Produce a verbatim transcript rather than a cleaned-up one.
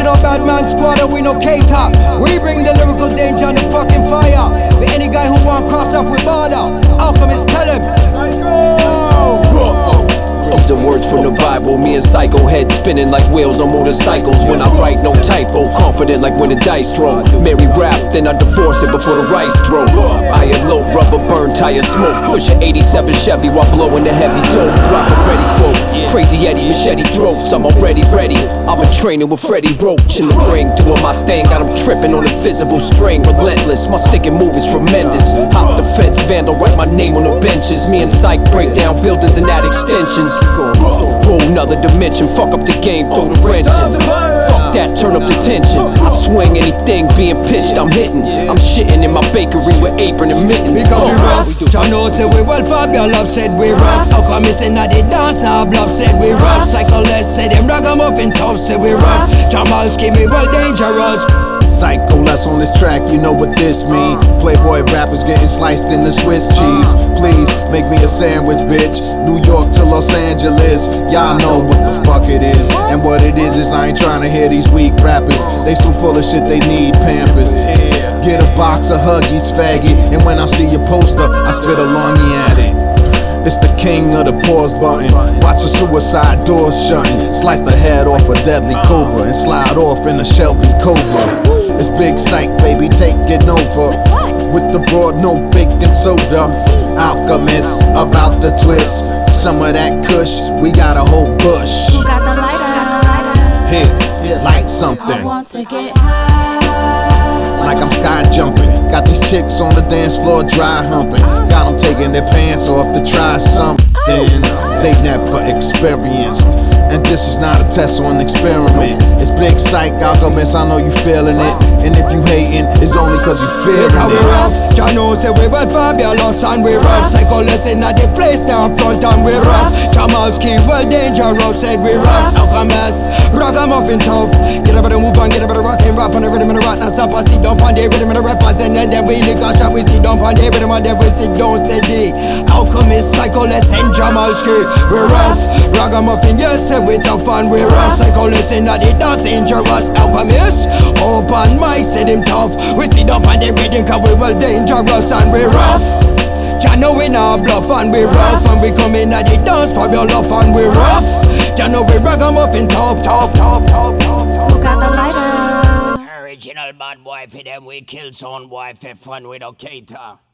Original bad man squad and we no cater. We bring the lyrical danger and the fucking fire. For any guy who want cross off with border, Alchemist tell him These are words from the Bible. Me and Psycho head spinning like wheels on motorcycles. When I write, no typo. Confident like when the dice throw. Marry rap, then I divorce it before the rice throw. I low rubber burn tire smoke. Push a eighty-seven Chevy while blowing the heavy dope. Rock a ready quote. Crazy Eddie, machete throats. I'm already ready. I've been training with Freddie Roach in the ring, doing my thing. Got him tripping on invisible string. Relentless, my stick and move is tremendous. Hop the fence, vandal, write my name on the benches. Me and Psych break down buildings and add extensions. Roll another dimension, fuck up the game, throw the wrench in. Fuck that, turn up the tension. I swing anything being pitched, I'm hitting. I'm shitting in my bakery with apron and mittens. because we rough. John know say we well, Fabio Love said we rough. How come he say not the dance now? Bluff said we rough. Psycho-less say them ragamuffin tough say we rough. Jamalski me well dangerous. Psycho less on this track, you know what this mean. Playboy rappers getting sliced in the Swiss cheese. Please, make me a sandwich, bitch. New York to Los Angeles. Y'all know what the fuck it is. And what it is is I ain't trying to hear these weak rappers. They so full of shit they need Pampers. Get a box of Huggies, faggot. And when I see your poster, I spit a longie at it. It's the king of the pause button. Watch the suicide doors shutting. Slice the head off a deadly cobra and slide off in a Shelby Cobra. It's Big Psych, baby, take it over. With the broad, no baking soda. Alchemist, about the twist. Some of that kush, we got a whole bush. Who got the lighter? Here, light something. I want to get high. Like I'm sky jumping. Got these chicks on the dance floor dry humping. Got them taking their pants off to try something they never experienced. And this is not a test or an experiment. It's Big Psych, Alchemist, I know you feeling it. And if you hating, it's only cause you feeling Look how we it. rough. John know say we well, Fabio Lost and we rough. Psycho-less in the place now front and we rough. Jamalski well dangerous said we rough. Alchemist, ragamuffin tough. Get up and move on, get up and rock and rap on the rhythm and the rock. Now stop and sit down on the rhythm and the rappers. And then then we lick a shot, we sit down on the rhythm and then we sit down say the Alchemist, Psycho-less and Jamalski. We rough, ragamuffin, yes, say we tough and we rough. Psycho-less in the dance dangerous. Alchemist, open mic, said him tough. We sit down on the rhythm cause we well dangerous and we rough. Jah know we not bluff and we rough. And we come in at the dance for your love and we rough. Jah know we ragamuffin tough, tough, tough, tough, tough. Who got the lighter? Original bad boy for them, we kill son boy for fun with a cater.